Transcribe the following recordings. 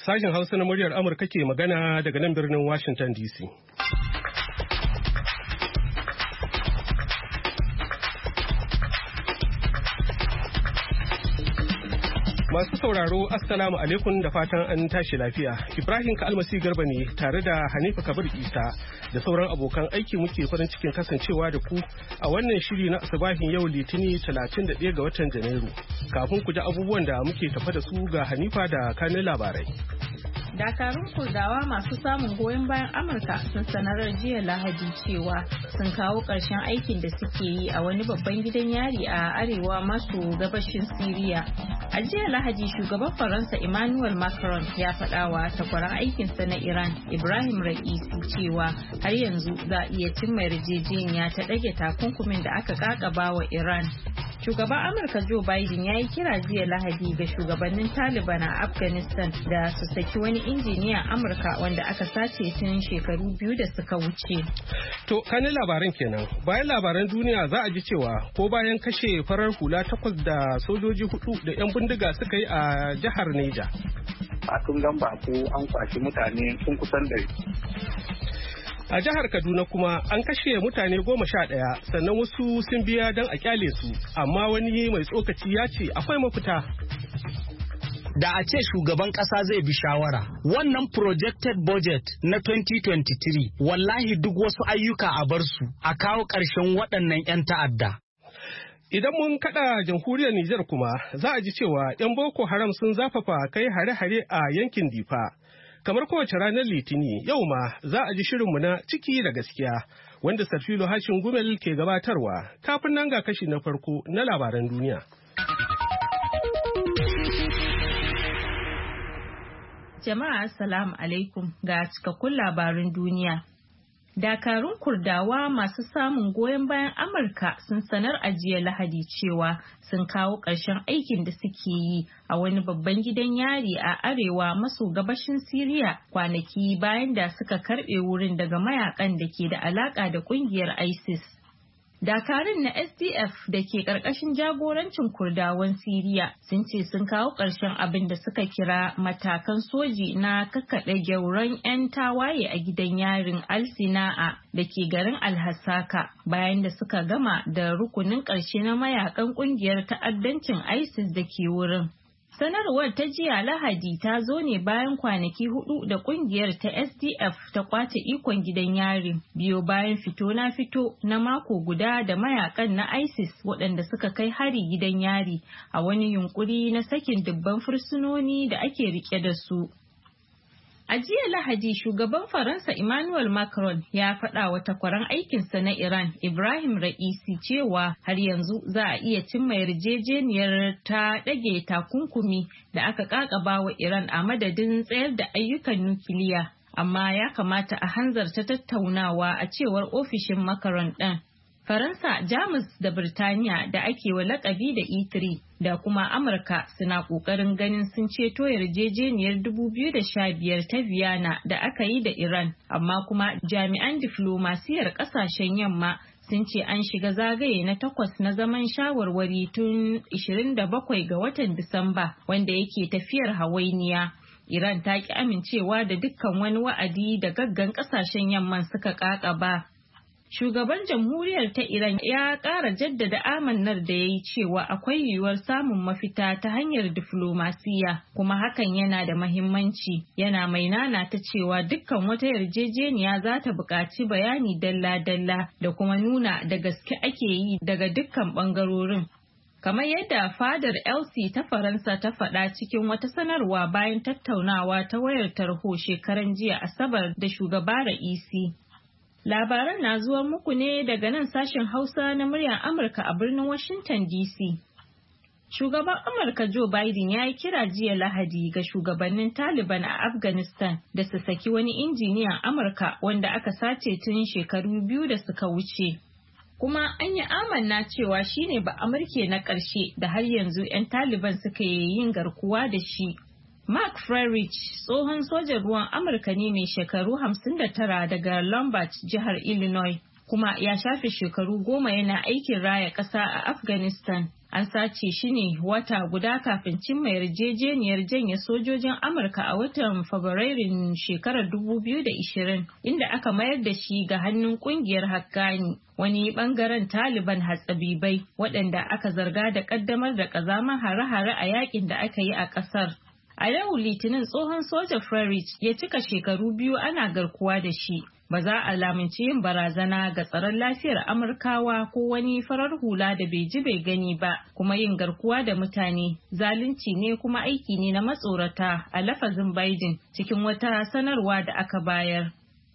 Sashen Hausa na muryar Amurka ke magana daga nan birnin Washington DC. Masu sauraro, Assalamu alaikum da fatan an tashi lafiya. Ibrahim Kalmasi Garba ne tare da Hanifa Kabir Isa da sauran abokan aiki muke farin cikin kasancewa da ku a wannan shiri na asubahin yau Litini 31 ga watan Janairu. Kafin ku ji abubuwan da muke tafa da su ga Hanifa da kanin labarai. Dakarun Kurdawa masu samun goyon bayan Amurka sun sanar jiya Lahadi cewa sun kawo ƙarshen aikin da suke yi a wani babban gidan yari a arewa maso gabashin Siriya. A jiya Lahadi shugaban Faransa Emmanuel Macron ya faɗawa takwaran aikinsa na Iran Ibrahim Ra'isi cewa har yanzu za a iya cimma yarjejeniya ta ɗage takunkumin da aka ƙaƙaba wa Iran. Shugaban Amurka Joe Biden ya yi kira jiya Lahadi ga shugabannin Taliban a Afghanistan da su saki wani injiniyan Amurka wanda aka sace tun shekaru 2 da suka wuce. To, kanin labaran kenan. Bayan labaran duniya za a ji cewa ko bayan kashe farar hula 8 da sojoji 4 da 'yan bindiga suka yi a jihar Neja. A Tungan Bako an kwashi mutane sun kusan 100. A jihar Kaduna kuma an kashe mutane 11 sannan wasu sun biya don a kyale su, amma wani mai tsokaci ya ce akwai mafita. Da a ce shugaban kasa zai bi shawara, wannan projected budget na 2023 wallahi duk wasu ayyuka a bar su a kawo ƙarshen waɗannan 'yan ta'adda. Idan mun kada jamhuriyar Nijar kuma za a ji cewa 'yan Boko Haram sun zafafa kai hare-hare a yankin Difa. Kamar kowace ranar Litini, yau ma za a ji shirinmu na ciki da gaskiya wanda Sarfilo Hashin Gumel ke gabatarwa. Kafin nan ga kashi na farko na labaran duniya. Jama'a assalamu alaikum ga cikakkun labaran duniya. Dakarun Kurdawa masu samun goyon bayan Amurka sun sanar a jiya Lahadi cewa sun kawo ƙarshen aikin da suke yi a wani babban gidan yari a arewa maso gabashin Siriya kwanaki bayan da suka karɓe wurin daga mayakan da ke da alaƙa da ƙungiyar ISIS. Dakarun na SDF da ke ƙarƙashin jagorancin Kurdawan Siriya sun ce sun kawo ƙarshen abin da suka kira matakan soji na kakkaɗe gyauran 'yan tawaye a gidan yarin Al-Sina'a da ke garin Al-Hasaka bayan da suka gama da rukunin ƙarshe na mayakan ƙungiyar ta'addancin ISIS da ke wurin. Sanarwar ta jiya Lahadi ta zo ne bayan kwanaki 4 da kungiyar ta SDF ta kwace ikon gidan yarin biyo bayan fito na mako guda da mayakan na ISIS waɗanda suka kai hari gidan yari a wani yunkuri na sakin dubban fursunoni da ake rike da su. A jiya Lahadi shugaban Faransa Emmanuel Macron ya faɗa wa takwaran aikinsa na Iran Ibrahim Ra'isi cewa har yanzu za a iya cimma yarjejeniyar ta ɗage takunkumi da aka ƙaƙaba wa Iran a madadin tsayar da ayyukan nukiliya, amma ya kamata a hanzarta tattaunawa a cewar ofishin Macron ɗin. Faransa, Jamus da Birtaniya da ake wa lakabi da E3 da kuma Amurka suna ƙoƙarin ganin sun ceto yarjejeniyar 2015 ta Vienna da aka yi da Iran, amma kuma jami'an diflomasiyar ƙasashen yamma sun ce an shiga zagaye na 8 na zaman shawarwari tun 27 ga watan Disamba wanda yake tafiyar hawainiya. Iran ta ki amincewa da dukkan wani wa'adi da gaggan ƙasashen yamman suka ƙaƙaba. Shugaban jamhuriyar ta Iran ya ƙara jaddada amannar da ya yi cewa akwai yiwuwar samun mafita ta hanyar diflomasiya kuma hakan yana da mahimmanci, yana mai nana ta cewa dukkan wata yarjejeniya za ta buƙaci bayani dalla-dalla da kuma nuna da gaske ake yi daga dukkan ɓangarorin. Kamar yadda fadar Elsi ta Faransa ta faɗa cikin wata sanarwa bayan tattaunawa ta wayar tarho shekaran jiya Asabar da shugaba Ra'isi. Labaran na zuwa muku ne daga nan sashen Hausa na muryar Amurka a birnin Washington DC. Shugaban Amurka Joe Biden ya yi kira jiya Lahadi ga shugabannin Taliban a Afghanistan da su saki wani injiniyan Amurka wanda aka sace tun shekaru 2 da suka wuce. Kuma an yi amanna cewa shine ba Amurke na ƙarshe da har yanzu 'yan Taliban suka yi yin garkuwa da shi. Mark Frerich, tsohon sojan ruwan Amurka ne mai shekaru 59 daga Lombard, jihar Illinois, kuma ya shafe shekaru 10 yana aikin raya ƙasa a Afghanistan. An sace shi ne wata guda kafin cimma yarjejeniyar janye sojojin Amurka a watan Fabrairun shekarar 2020, inda aka mayar da shi ga hannun kungiyar Haqqani, wani bangaren Taliban hatsabibai waɗanda aka zarga da ƙaddamar da ƙazaman hare-hare a yakin da aka yi a ƙasar. A yau Litinin tsohon soja Frerich ya cika shekaru 2 ana garkuwa da shi. Ba za a lamunci yin barazana ga tsaron lafiyar Amurkawa ko wani farar hula da bai ji bai gani ba, kuma yin garkuwa da mutane zalunci ne kuma aiki ne na matsorata, a lafazin Biden cikin wata sanarwa da aka bayar.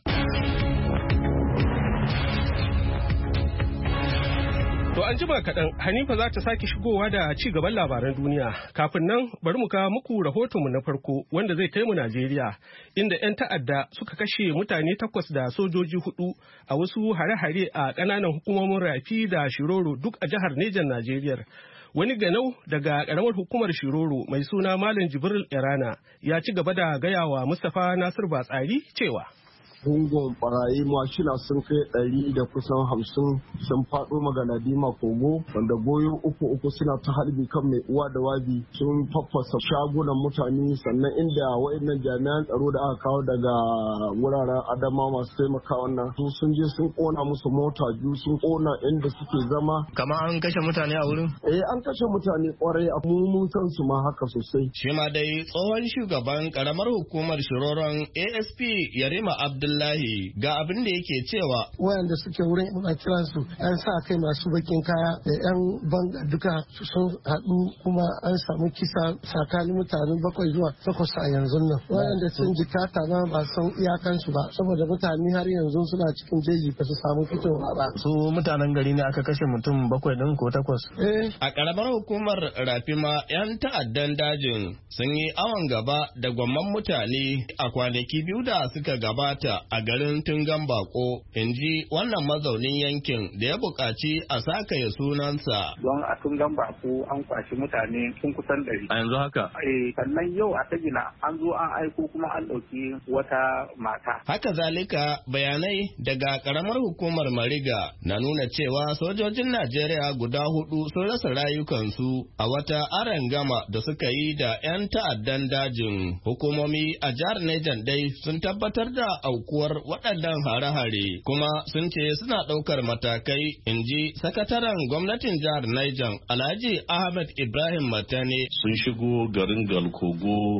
To an jima kaɗan Hanifa za ta sake shigowa da ci gaban labaran duniya. Kafin nan bari mu kawo muku rahotonmu na farko wanda zai kai mu Najeriya, inda 'yan ta'adda suka kashe mutane 8 da sojoji 4 a wasu hare-hare a ƙananan hukumomin Rafi da Shiroro duk a jihar Nejan Najeriya. Wani ganau daga ƙaramar hukumar Shiroro mai suna Malam Jibril Irana ya ci gaba da gayawa Mustapha Nasir Batsari cewa gungun barayi mashina sun kai 100 da kusan 50 sun faɗo Galadima Kogo, wanda goyo uku suna ta harbi kan mai uwa da wabi, sun faffasa shagunan mutane, sannan inda waɗannan jami'an tsaro da aka kawo daga wuraren Adama masu taimaka wannan su sun je sun kona musu mota biyu, sun kona inda suke zama. Kamar an kashe mutane a wurin? An kashe mutane kwarai, a mun san su ma haka sosai. Shi ma dai tsohon shugaban karamar hukumar Shiroron ASP Yarima Abdullahi ga abin da yake cewa wayanda suke wurin muna kiran su yan sa kai masu bakin kaya da yan banga duka sun haɗu, kuma an samu kisa tsakanin mutane 7 zuwa 8 a yanzu nan. Wayanda sun jikata na ba san iyakan su ba, saboda mutane har yanzu suna cikin jeji ba su samu fitowa ba. Su mutanen gari ne aka kashe mutum 7 din ko 8? A karamar hukumar Rafima yan ta'addan dajin sun yi awon gaba da gwamman mutane a kwanaki 2 da suka gabata a garin Tungan Bako, in ji wannan mazaunin yankin da ya buƙaci a sakaya sunansa. Don a Tungan Bako an kwashi mutane sun kusan 100. A yanzu haka? Sannan yau a Tagina an zo an aiko kuma an ɗauki wata mata. Haka zalika bayanai daga ƙaramar hukumar Mariga na nuna cewa sojojin Najeriya guda 4 sun rasa rayukansu a wata arangama da suka yi da 'yan ta'addan dajin. Hukumomi a jihar Niger dai sun tabbatar da aukuwar waɗannan hare-hare kuma sun ce suna ɗaukar matakai, in ji sakataren gwamnatin jihar Niger Alhaji Ahmed Ibrahim Matane. Sun shigo garin Galkogo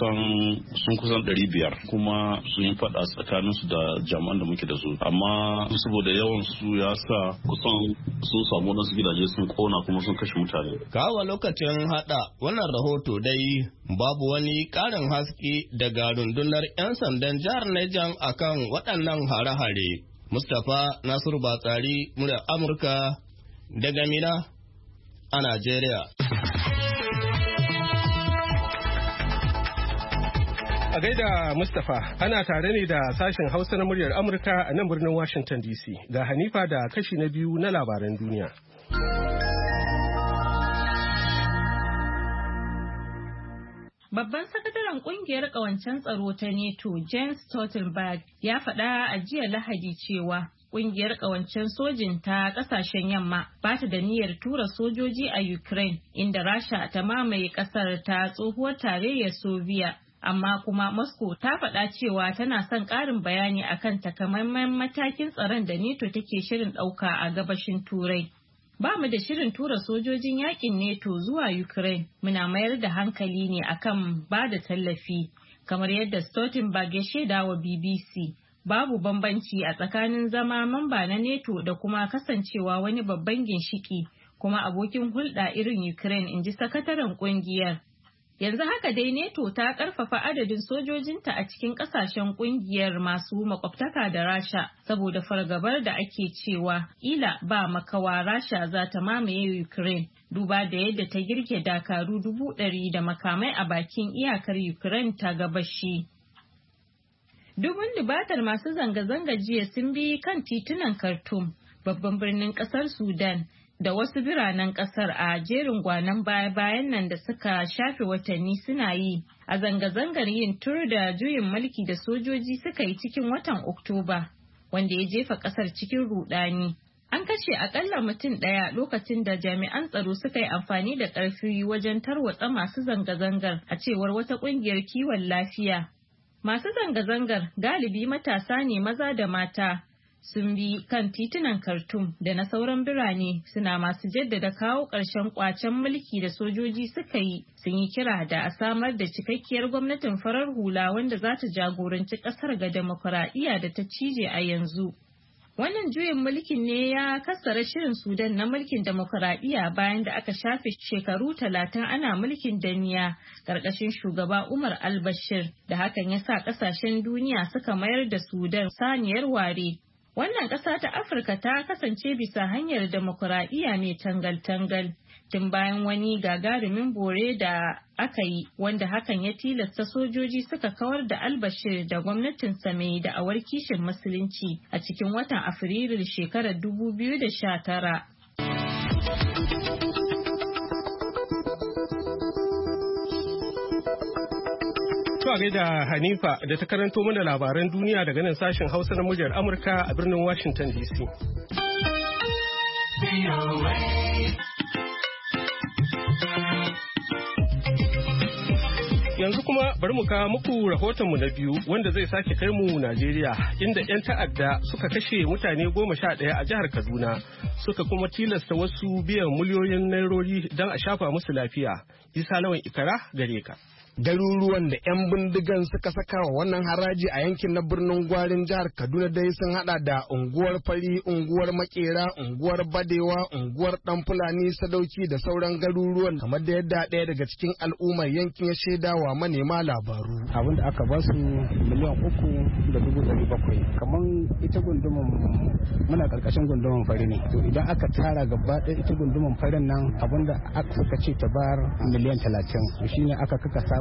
sun kusan 500 kuma sun yi faɗa tsakaninsu da jami'an da muke da su, amma saboda yawan su ya sa kusan sun samu wasu gidaje sun kona kuma sun kashe mutane. Kawo lokacin haɗa wannan rahoto dai babu wani ƙarin haske daga rundunar 'yan sandan jihar Niger akan waɗannan hare-hare. Mustapha Nasiru Batsari, muryar Amurka daga Mina a Najeriya. A gaida Mustapha, ana tare ne da sashen Hausa na muryar Amurka a nan birnin Washington DC. Ga Hanifa da kashi na biyu na labaran duniya. Babban sakataren kungiyar kawancen tsaro ta NATO, Jens Stoltenberg, ya faɗa a jiya Lahadi cewa kungiyar kawancen sojin ta kasashen yamma ba ta da niyyar tura sojoji a Ukraine, inda Rasha ta mamaye kasar ta tsohuwar tarayyar Soviet. Amma kuma Moscow ta faɗa cewa tana son ƙarin bayani akan takamaiman matakin tsaron da NATO take shirin ɗauka a gabashin Turai. Ba mu da shirin tura sojojin yakin NATO zuwa Ukraine, muna mayar da hankali ne akan ba da tallafi, kamar yadda Stoltenberg ya shaida wa BBC. Babu bambanci a tsakanin zama mamba na NATO da kuma kasancewa wani babban ginshiki kuma abokin hulɗa irin Ukraine, in ji sakataren ƙungiyar. Yanzu haka dai NATO ta ƙarfafa adadin sojojinta a cikin ƙasashen ƙungiyar masu makwabtaka da Rasha saboda fargabar da ake cewa ila ba makawa Rasha za ta mamaye Ukraine, duba da yadda ta girke dakaru 100,000 da makamai a bakin iyakar Ukraine ta gabashi. Dubun dubatar masu zanga-zanga jiya sun bi kan titunan Khartoum, babban birnin ƙasar Sudan, da wasu biranen kasar a jerin gwanon baya-bayan nan da suka shafe watanni suna yi a zanga-zangar yin tur da juyin mulki da sojoji suka yi cikin watan Oktoba, wanda ya jefa kasar cikin rudani. An kashe akalla mutum ɗaya lokacin da jami'an tsaro suka yi amfani da ƙarfi wajen tarwatsa masu zanga-zangar a cewar wata ƙungiyar kiwon lafiya. Masu zanga-zangar galibi matasa ne maza da mata sun bi kan titunan Khartoum da na sauran birane suna masu jaddada kawo ƙarshen ƙwacen mulki da sojoji suka yi, sun yi kira da a samar da cikakkiyar gwamnatin farar hula wanda za ta jagoranci ƙasar ga demokuraɗiyya da ta cije a yanzu. Wannan juyin mulkin ne ya kassara shirin Sudan na mulkin demokuraɗiyya bayan da aka shafe shekaru 30 ana mulkin danniya ƙarƙashin shugaba Umar al-Bashir, da hakan ya sa ƙasashen duniya suka mayar da Sudan saniyar ware. Wannan ƙasa ta Afirka ta kasance bisa hanyar demokuraɗiyya mai tangal-tangal tun bayan wani gagarumin bore da aka yi wanda hakan ya tilasta sojoji suka kawar da albashir da gwamnatinsa mai da'awar kishin musulunci a cikin watan Afrilun shekarar 2019. To a gaida Hanifa da ta karanto mana labaran duniya daga nan sashen Hausa na muryar Amurka a birnin Washington DC. Yanzu kuma bari mu kawo muku rahotonmu na biyu wanda zai sake kai mu Najeriya, inda 'yan ta'adda suka kashe mutane 11 a jihar Kaduna suka kuma tilasta wasu biyan miliyoyin nairori don a shafa musu lafiya. Isa Lawan Ikara gare ka. Garuruwan da 'yan bindigan suka saka wa wannan haraji a yankin na birnin Gwarin jihar Kaduna dai sun hada da unguwar Fari, unguwar Makera, unguwar Badewa, unguwar Dan Fulani, Sadauki da sauran garuruwan, kamar da yadda ɗaya daga cikin al'ummar yankin ya shaida wa manema labaru. Abin da aka basu miliyan 3,700. Kamar ita gunduman muna karkashin gunduman Fari ne. To idan aka tara gaba ɗaya ita gunduman Farin nan abin da suka ce ta bar miliyan 30. Shine aka kakasa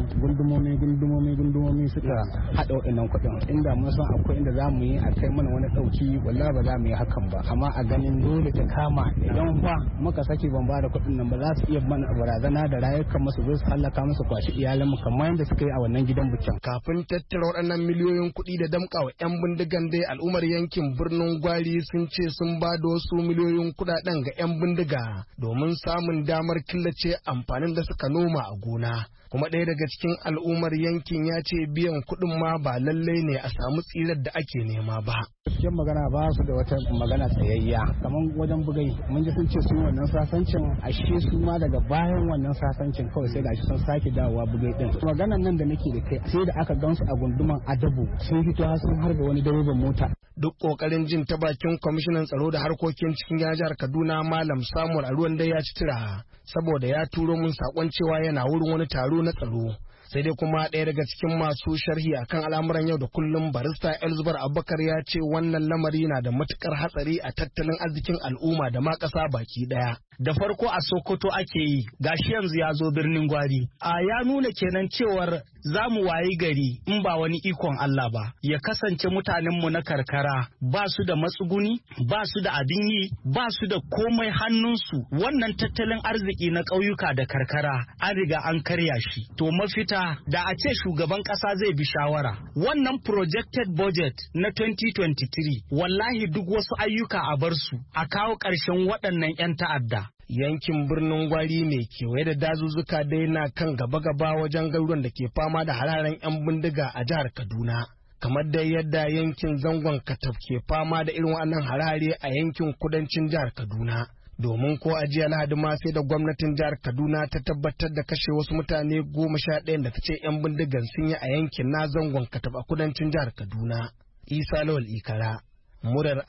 gundumomi suka haɗa waɗannan kuɗin. Inda mun san akwai inda za mu yi a kai mana wani ɗauki, wallahi ba za mu yi hakan ba. Amma a ganin dole ta kama idan fa muka sake ban ba da kuɗin nan ba za su iya mana barazana da rayukan musu zo su hallaka musu kwashi iyalanmu kamar yadda suka yi a wannan gidan bikin. Kafin tattara waɗannan miliyoyin kuɗi da damƙa wa 'yan bindigan dai al'ummar yankin birnin Gwari sun ce sun ba da wasu miliyoyin kuɗaɗen ga 'yan bindiga domin samun damar killace amfanin da suka noma a gona. Kuma ɗaya daga cikin al'ummar yankin ya ce biyan kuɗin ma ba lallai ne a samu tsirar da ake nema ba. Cikin magana ba su da wata magana tsayayya kamar wajen bugai mun ji sun ce sun wannan sasancin ashe su ma daga bayan wannan sasancin kawai sai gashi sun sake dawowa bugai din. Maganan nan da nake da kai sai da aka gansu a gunduman Adabu sun fito har sun harba wani direban mota. Duk kokarin jin ta bakin kwamishinan tsaro da harkokin cikin jihar Kaduna Malam Samuel Aruwan dai ya ci tira saboda ya turo mun sakon cewa yana wurin wani taro na tsaro. Sai dai kuma ɗaya daga cikin masu sharhi akan al'amuran yau da kullum barista Elzubar Abubakar ya ce wannan lamari na da matukar hatsari a tattalin arzikin al'umma da ma ƙasa baki ɗaya. Da farko a Sokoto ake yi, gashi yanzu ya zo birnin Gwari. Ya nuna kenan cewar za mu wayi gari in ba wani ikon Allah ba, ya kasance mutanenmu na karkara ba su da matsuguni, ba su da abin yi, ba su da komai hannunsu. Wannan tattalin arziki na ƙauyuka da karkara an riga an karya shi. To mafita da a ce shugaban ƙasa zai bi shawara. Wannan projected budget na 2023 wallahi duk wasu ayyuka a bar su, a kawo ƙarshen waɗannan 'yan ta'adda. Yankin birnin Gwari mai kewaye da dazuzzuka dai na kan gaba-gaba wajen garuruwan da ke fama da hararen 'yan bindiga a jihar Kaduna. Kamar da yadda yankin zangon Kataf ke fama da irin wannan harare a yankin kudancin jihar Kaduna. Domin ko a jiya Lahadi ma sai da gwamnatin jihar Kaduna ta tabbatar da kashe wasu mutane 11 da ta ce 'yan bindigan sun yi a yankin na zangon Kataf a kudancin jihar Kaduna. Isa Lawal Ikara, murar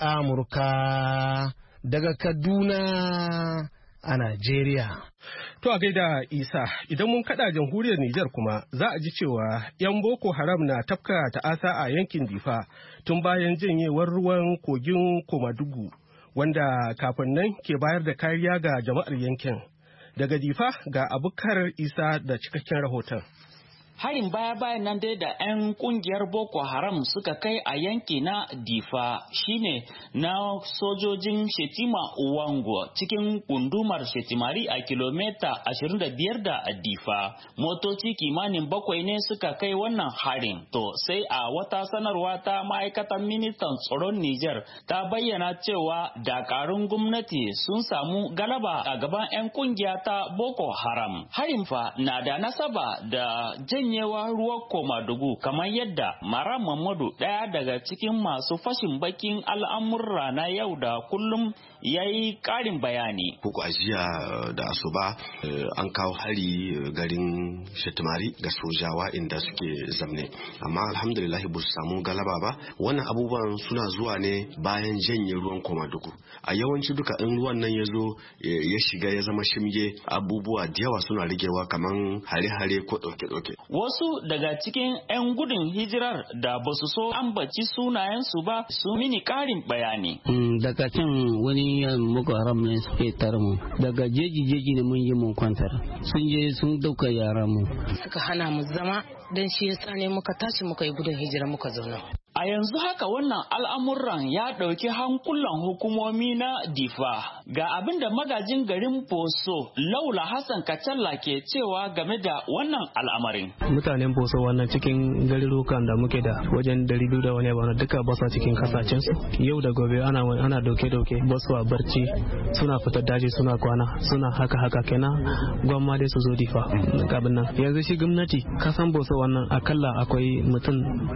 Amurka daga Kaduna a Najeriya. To a gaida Isa, idan mun kada jamhuriyar Nijar kuma za a ji cewa 'yan Boko Haram na tafka ta'asa a yankin Difa tun bayan janyewar ruwan kogin Komadugu, wanda kafin nan ke bayar da kariya ga jama'ar yankin. Daga Difa ga Abubakar Isa da cikakken rahoton. Harin baya-bayan nan dai da 'yan kungiyar Boko Haram suka kai a yanki na Difa shine na sojojin Shetima Uwango cikin gundumar Shetimari a kilomita 25 da Difa. Motoci kimanin 7 ne suka kai wannan harin. To sai a wata sanarwa ta ma'aikatan ministan tsaron Niger ta bayyana cewa dakarun gwamnati sun samu galaba a gaban 'yan kungiya ta Boko Haram. Harin fa na da nasaba da janyewa ruwan Komadugu kamar yadda Mara Mamadu ɗaya daga cikin masu fashin bakin al'amurra na yau da kullum ya yi ƙarin bayani. Kuku ajiya da asuba an kawo hari garin Shetimari ga sojawa inda suke zamne, amma alhamdulillah ba su samu galaba ba. Wannan abubuwan suna zuwa ne bayan janye ruwan Komadugu. A yawanci duka in ruwan nan ya zo ya shiga ya zama shimge, abubuwa da yawa suna rigewa kamar hare-hare ko ɗauke-ɗauke. Wasu daga cikin 'yan gudun hijirar da ba su so ambaci sunayensu ba su mini ƙarin bayani. Daga can wani Boko Haram ne suke tare mu, daga jeji ne mun yi mun kwantar, sun je sun dauka yara mu. Suka hana mu zama don shi yasa ne muka tashi muka yi gudun hijira muka zauna. A yanzu haka wannan al'amuran ya ɗauki hankulan hukumomi na Difa. Ga abin da magajin garin Boso Laula Hassan Kacalla ke cewa game da wannan al'amarin. Mutanen Boso wannan cikin garurukan da muke da wajen 200 da wani bana duka basa cikin kasashensu. Yau da gobe ana dauke basu a barci, suna fitar daji suna kwana, suna haka kenan gwamma dai su zo Difa. Abin nan yanzu shi gwamnati kasan Boso wannan akalla akwai mutum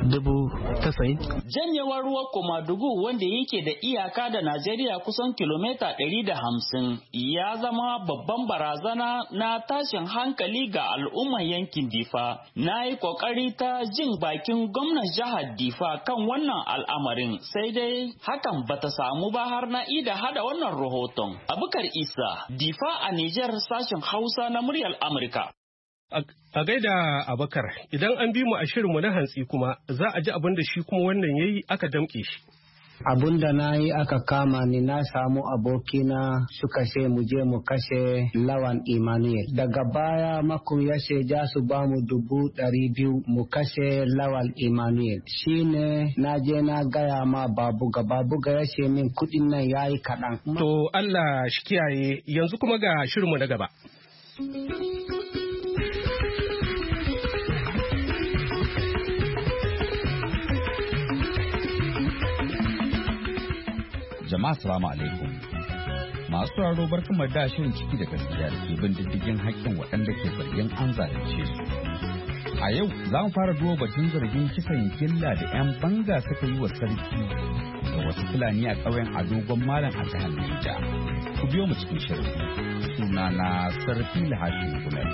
90,000. Janyewar ruwan Komadugu wanda yake da iyaka da Najeriya kusan kilomita 150 ya zama babban barazana na tashin hankali ga al'umman yankin Difa. Na yi kokari ta jin bakin gwamnan jihar Difa kan wannan al'amarin, sai dai hakan bata samu ba har na ida hada wannan rahoton. Abubakar Isa, Difa a Nijar, sashen Hausa na muryar Amurka. A gaida Abakar, idan an bi mu a shirinmu na hantsi kuma za a ji abin da shi kuma wannan yayi aka damƙe shi. Abun da na yi aka kama ni, na samu abokina suka ce mu je mu kashe Lawan Emmanuel. Daga baya makon ya ce ja su ba mu 200,000 mu kashe Lawan Emmanuel. Shine na je na gaya ma Babuga ya ce min kuɗin nan yayi kaɗan. To Allah shi kiyaye, yanzu kuma ga shirinmu na gaba. Jama'a salamu alaikum. Masu sauraro barkan da shirin ciki da gaskiya da ke bin diddigin haƙƙin waɗanda ke zargin an zalunce su. A yau za mu fara duba batun zargin kisan gilla da 'yan banga suka yi wa sarki da wasu Fulani a ƙauyen Adogon Malam a jihar Neja. Ku biyo mu cikin shirin. Sunana Sarki Lahashin Gulal.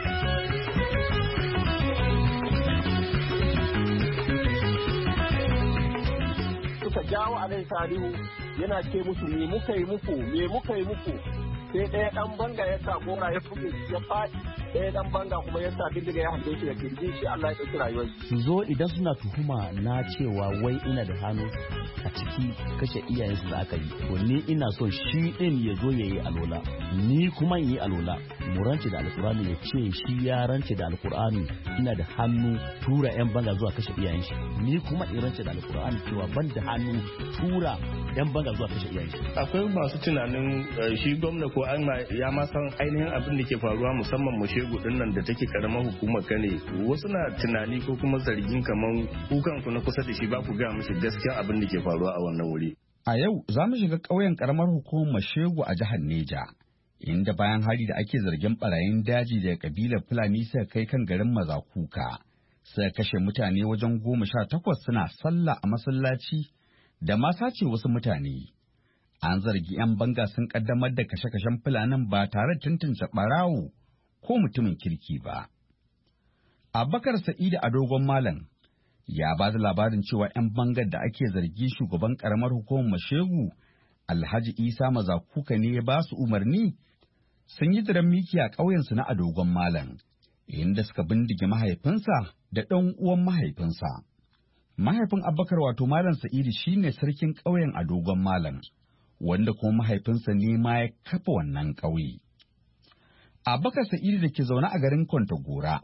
Suka jawo Alai Salihu yana ce musu me muka yi muku sai ɗaya ɗan banga ya sa gora ya fuge ya faɗi, ɗaya ɗan banga kuma ya sa bindiga ya hanke shi da kirji shi, Allah ya ɗauki rayuwar su zo idan suna tuhuma na cewa wai ina da hannu a ciki kashe iyayensu da aka yi, to ni ina so shi ɗin ya zo ya yi alola, ni kuma in yi alola, mu rance da alkur'ani ya ce shi ya rance da alkur'ani ina da hannu tura 'yan banga zuwa kashe iyayen shi, ni kuma in rance da alkur'ani cewa ban da hannu tura 'yan banga zuwa kashe iyayen shi. Akwai masu tunanin shi gwamna ko an ya ma san ainihin abin da ke faruwa, musamman Mashegu din nan da take karamar hukumar Kane. Wasu na tunani ko kuma zargin kaman kukan ku na kusa da shi ba ku ga mishi gaskiya abin da ke faruwa a wannan wuri. A yau za mu shiga ƙauyen karamar hukumar Mashegu a jihar Neja, inda bayan hari da ake zargin barayin daji daga kabilar Fulani suka kai kan garin Mazakuka, suka kashe mutane wajen 18 suna sallah a masallaci da ma sace wasu mutane. An zargi 'yan banga sun kaddamar da kashe-kashen Fulanin ba tare da tantance ɓarawo ko mutumin kirki ba. Abubakar Sa'idu a Dogon Malam ya ba da labarin cewa 'yan bangar da ake zargi shugaban ƙaramar hukumar Mashegu Alhaji Isa Mazakuka ne ya ba su umarni sun yi jiran miki a ƙauyensu na Adogon Malam, inda suka bindige mahaifinsa da ɗan uwan mahaifinsa. Mahaifin Abubakar wato Malam Sa'idu shine sarkin ƙauyen Adogon Malam, wanda kuma mahaifinsa ne ma ya kafa wannan ƙauye. Abubakar Sa'idu da ke zaune a garin Kwantagora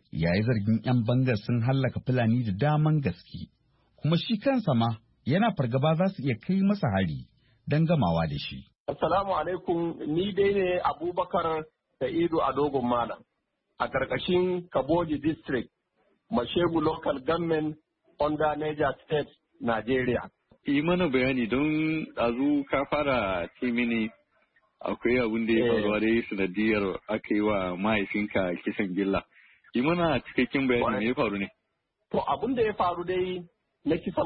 ya yi zargin 'yan bangar sun hallaka Fulani da daman gaske, kuma shi kansa ma yana fargaba za su iya kai masa hari don gamawa da shi. Assalamu alaikum, ni dai ne Abubakar Sa'idu a Dogon Malam a ƙarƙashin Kaboji District, Mashegu Local Government under Niger State, Nigeria. Yi mana bayani don ɗazu ka fara ce mini akwai abin da ya faru da sanadiyar aka yi wa mahaifinka kisan gilla. Yi mana cikakken bayani me ya faru ne? To abin da ya faru dai na kisan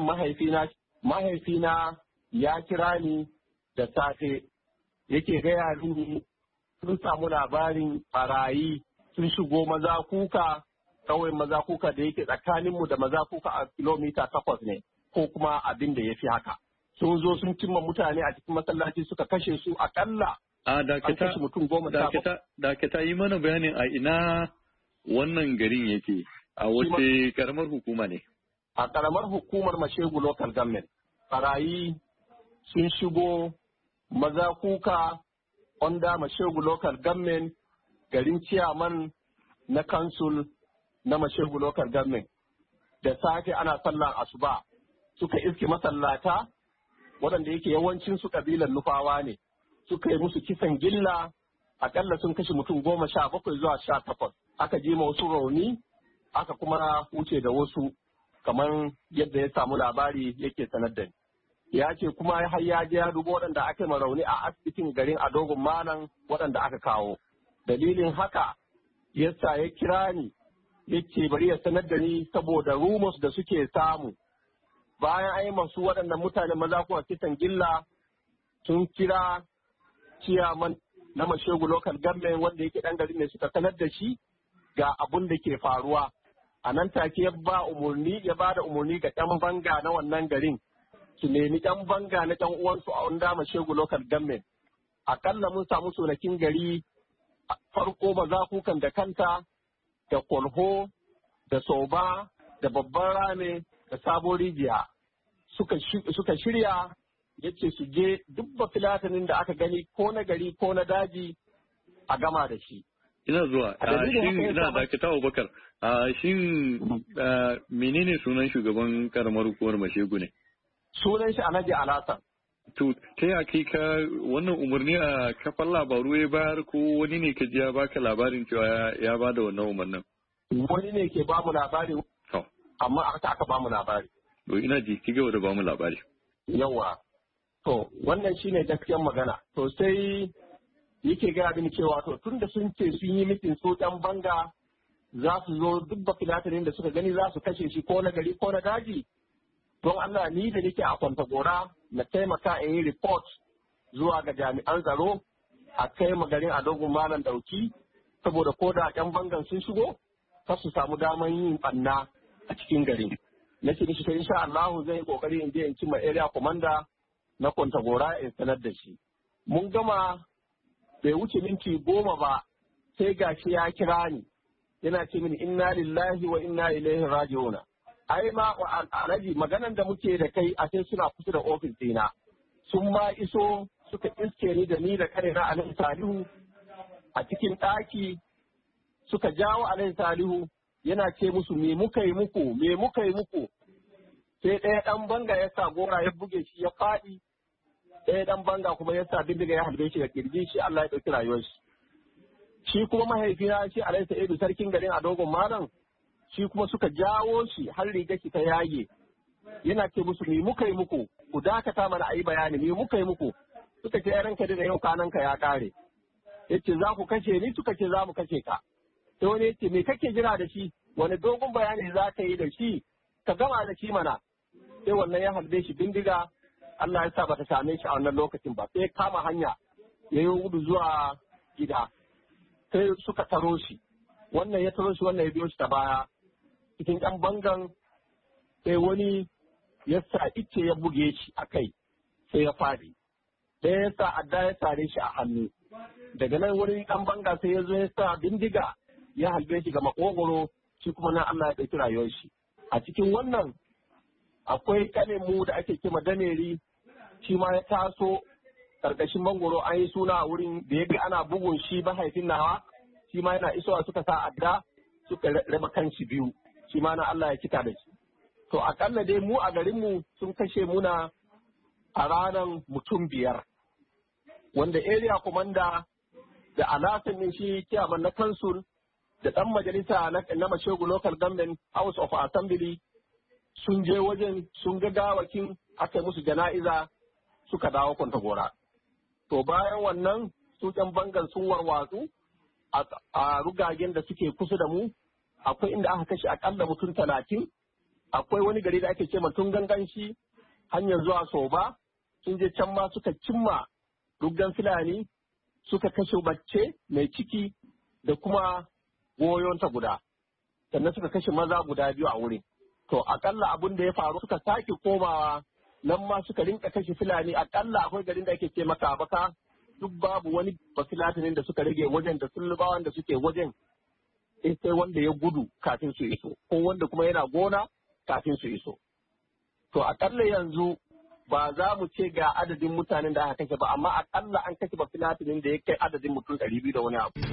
mahaifina ya kira ni da safe yake gaya mini sun samu labarin barayi sun shigo Mazakuka, ƙauyen Mazakuka da yake tsakaninmu da Mazakuka a kilomita 8 ne ko kuma abin da ya fi haka. Sun zo sun cimma mutane a cikin masallaci suka kashe su akalla. An kashe mutum 10. Dakata yi mana bayanin a ina wannan garin yake, a wace karamar hukuma ne? A karamar hukumar Mashegu Local Government. Barayi sun shigo Mazakuka onda Mashegu Local Government, garin ciyaman na kansul na Mashegu Local Government. Da safe ana sallan asuba suka iske masallata waɗanda yake yawancin su kabilan Nufawa ne. Suka yi musu kisan gilla, akalla sun kashe mutum 17 zuwa 18. Aka ji ma wasu rauni, aka kuma wuce da wasu kamar yadda ya samu labari yake sanar da ni. Ya ce kuma har ya je ya dubo waɗanda aka ma rauni a asibitin garin a Dogon Malam waɗanda aka kawo. Dalilin haka yasa ya kira ni yace bari ya sanar da ni saboda rumors da suke samu. Bayan an yi masu waɗannan mutane maza kuwa kisan gilla sun kira ciyaman na Mashegu Local Government wanda yake ɗan garin ne suka sanar da shi ga abun da ke faruwa. A nan take ya ba da umarni ga ɗan banga na wannan garin su nemi ɗan banga na ɗan uwansu a wanda Mashegu Local Government. Akalla mun samu sunakin gari farko Mazakukan da kanta da Kolho da Soba da Babban Rame da Sabo Rijiya suka shirya yace su je duk bafilatanin da aka gani ko na gari ko na daji a gama da shi. Ina zuwa, ina dakata Abubakar, shin menene sunan shugaban karamar hukumar Mashegu ne? Sunan shi Alhaji Alhassan. To, ta ya kai ka wannan umarni a kafar labaru ya bayar ko wani ne ka ji ya baka labarin cewa ya ba da wannan umarnin? Wani ne ke ba mu labari, amma aka ba mu labari. To, ina ji, ki gaba da ba mu labari. Yawa. To, wannan shine gaskiyar magana. To, sai yake gaya mini cewa to tun da sun ce sun yi mitin so ɗan banga za su zo duk bafilatanin da suka gani za su kashe shi ko na gari ko na daji. Don Allah ni da nake a Kwantagora na taimaka in yi report zuwa ga jami'an tsaro a kai garin a Dogon Malam Dauki saboda ko da ƴan bangan sun shigo kar su samu daman yin ɓanna a cikin gari. Na ce mishi insha Allah zai yi kokari in je in cimma area commander na Kwantagora in sanar da shi. Mun gama bai wuce minti 10 ba sai gashi ya kira ni yana ce mini inna lillahi wa inna ilaihi raji'una. Ai ma alhaji maganan da muke da kai a sai suna kusa da ofis dina sun ma iso suka iske ni da kare na Alhaji Salihu a cikin ɗaki suka jawo Alhaji Salihu yana ce musu me muka yi muku sai ɗaya ɗan banga ya sa gora ya buge shi ya faɗi ɗaya ɗan banga kuma ya sa bindiga ya halbe shi da kirji shi Allah ya ɗauki rayuwar shi kuma mahaifina shi Alhaji Sa'idu sarkin garin a Dogon Malam shi kuma suka jawo shi har riga shi ta yage yana ce musu me muka yi muku ku dakata mana a yi bayani me muka yi muku suka ce ranka da yau kananka ya kare yace za ku kashe ni suka ce za mu kashe ka sai wani yace me kake jira da shi wani dogon bayani za ka yi da shi ka gama da shi mana sai wannan ya halbe shi bindiga Allah ya sa bata same shi a wannan lokacin ba sai kama hanya ya yi gudu zuwa gida sai suka taro shi wannan ya taro shi wannan ya biyo shi ta baya cikin ɗan bangan sai wani ya sa ice ya buge shi a kai sai ya faɗi ɗaya ya sa adda ya sare shi a hannu daga nan wani ɗan banga sai ya zo ya sa bindiga ya halbe shi ga makogoro shi kuma nan Allah ya ɗauki rayuwar shi a cikin wannan akwai kanin mu da ake kima daneri shi ma ya taso ƙarƙashin mangoro an yi suna a wurin da ya ana bugun shi mahaifin nawa shi ma yana isowa suka sa adda suka raba kanshi biyu shi ma na Allah ya cika da shi. To akalla dai mu a garinmu sun kashe muna a ranar mutum 5 wanda area commander da alasan shi chairman na council da ɗan majalisa na Mashegu local government house of assembly sun je wajen sun ga gawakin aka yi musu jana'iza suka dawo Kwantagora. To bayan wannan su ƴan bangan sun warwatsu a rugagen da suke kusa da mu akwai inda aka kashe akalla mutum 30 akwai wani gari da ake ce tun ganganshi hanyar zuwa Soba sun je can ma suka cimma ruggan Fulani suka kashe bacce mai ciki da kuma goyonta guda sannan suka kashe maza guda 2 a wurin. To akalla abin da ya faru suka sake komawa nan ma suka rinka kashe Fulani akalla akwai garin da ake ce maka baka duk babu wani bafilatinin da suka rage wajen da sullubawan da suke wajen sai wanda ya gudu kafin su iso ko wanda kuma yana gona kafin su iso. To akalla yanzu ba za mu ce ga adadin mutanen da aka kashe ba amma akalla an kashe bafilatinin da ya kai adadin mutum 200 da wani abu.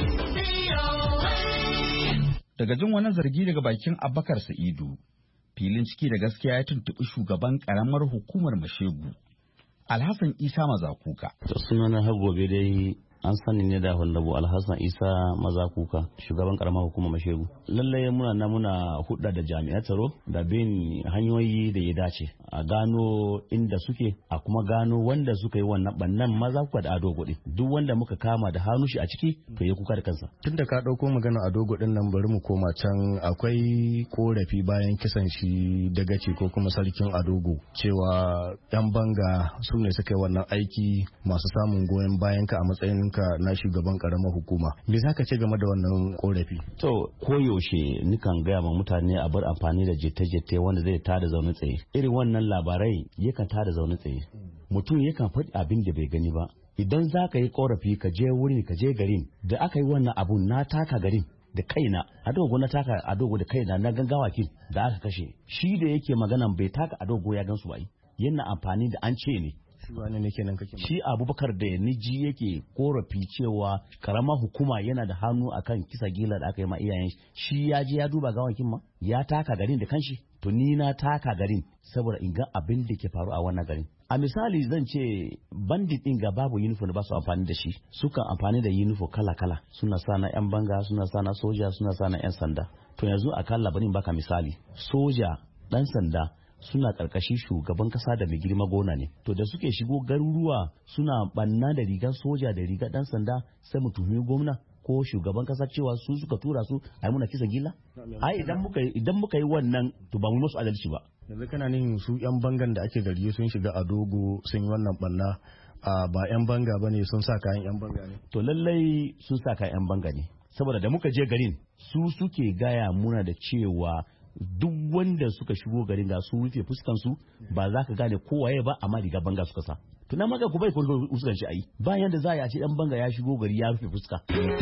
Daga jin wani zargi daga bakin Abubakar Sa'idu, filin ciki da gaskiya ya tuntuɓi shugaban ƙaramar hukumar Mashegu, Alhassan Isa Mazakuka. Sunana har gobe dai an sani ne da Honorable Alhassan Isa Mazakuka, shugaban karamar hukumar Mashegu. Lallai muna hudda da jami'an tsaro da bin hanyoyi da ya dace a gano inda suke a kuma gano wanda suka yi wannan bannan Mazakuka da Ado Godi. Duk wanda muka kama da hannu shi a ciki to ya kuka da kansa. Tun da ka dauko magana Ado Godin nan bari mu koma can akwai korafi bayan kisan shi dagaci ko kuma sarkin Adogo cewa yan banga su ne suka yi wannan aiki masu samun goyon bayan ka a matsayin ka na shugaban karamar hukuma. Me za ka ce game da wannan korafi? To koyaushe nikan gaya ma mutane a bar amfani da jete-jete wanda zai tada zaune tsaye. Irin wannan labarai yakan tada zaune tsaye. Mutum yakan faɗi abin da bai gani ba. Idan za ka yi korafi ka je wurin ka je garin da aka yi wannan abun na taka garin da kaina Adogo na taka Adogo da kaina na gangawakin da aka kashe. Shi da yake maganan bai taka Adogo ya gansu ba. Yana amfani da an ce ne. Shi Abubakar da niji yake korafi cewa karamar hukuma yana da hannu akan kisa gila da aka yi ma iyayen shi ya je ya duba gawakin ma ya taka garin da kanshi to ni na taka garin saboda in ga abin da ke faru a wannan garin. A misali zan ce bandit din ga babu uniform da ba su amfani da shi sukan amfani da uniform kala-kala suna sa na yan banga suna sa na soja suna sa na yan sanda. To yanzu a kan labarin baka misali soja dan sanda suna karkashin shugaban kasa da mai girma gona ne to da suke shigo garuruwa suna banna da rigar soja da rigar dan sanda sai mu tuhumi gwamna ko shugaban kasa cewa su suka tura su a yi muna kisa gila ai idan muka yi wannan to ba mu musu adalci ba. Yanzu kana nin su yan bangan da ake gari sun shiga Adogo sun yi wannan banna ba yan banga bane sun sa kayan yan banga ne. To lallai sun sa kayan yan banga ne saboda da muka je garin su suke gaya muna da cewa duk wanda suka shigo garin da su rufe fuskansu ba za ka gane kowaye ba amma riga banga suka sa. Tuna maka ku bai kurkur fuskan shi ayi bayan da za a ce dan banga ya shigo gari ya rufe fuska.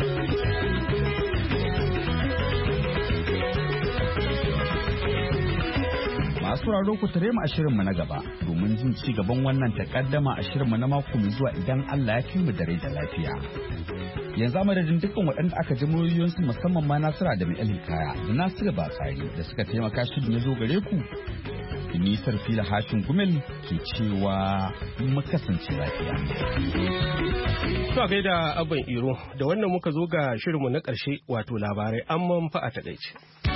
Masu sauraro ku tare mu a shirinmu na gaba domin jin ci gaban wannan takaddama a shirinmu na mako mai zuwa idan Allah ya kai mu da rai da lafiya. Yanzu a madadin dukkan waɗanda aka ji muryoyinsu musamman ma Nasira da Mai Kaya da Nasiru Batsari da suka taimaka shirin ya zo gare ku. Nisar Fila Hashin Gumel ke cewa mu kasance lafiya. To gaida Abban Iro da wannan muka zo ga shirinmu na ƙarshe wato labarai amma fa a takaice.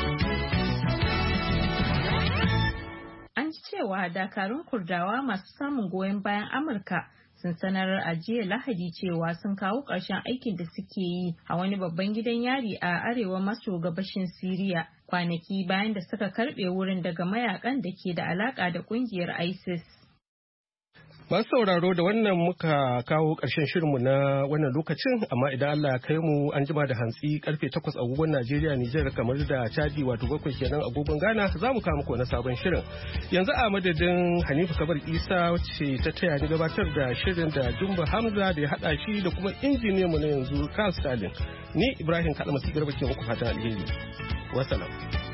An ji cewa dakarun Kurdawa masu samun goyon bayan Amurka sun sanar a jiya Lahadi cewa sun kawo ƙarshen aikin da suke yi a wani babban gidan yari a arewa maso gabashin Siriya kwanaki bayan da suka karɓe wurin daga mayakan da ke da alaƙa da ƙungiyar ISIS. Masu sauraro da wannan muka kawo ƙarshen shirinmu na wannan lokacin amma idan Allah ya kai mu an jima da hantsi karfe 8 agogon Najeriya Nijar kamar da Chadi wato 7 kenan agogon Ghana za mu kawo muku wani sabon shirin. Yanzu a madadin Hanifu Kabar Isa wacce ta taya ni gabatar da shirin da Jumba Hamza da ya haɗa shi da kuma injiniyan mu na yanzu Carl Stalin. Ni Ibrahim Kalmasi Garba ke muku fatan alheri. Wassalam.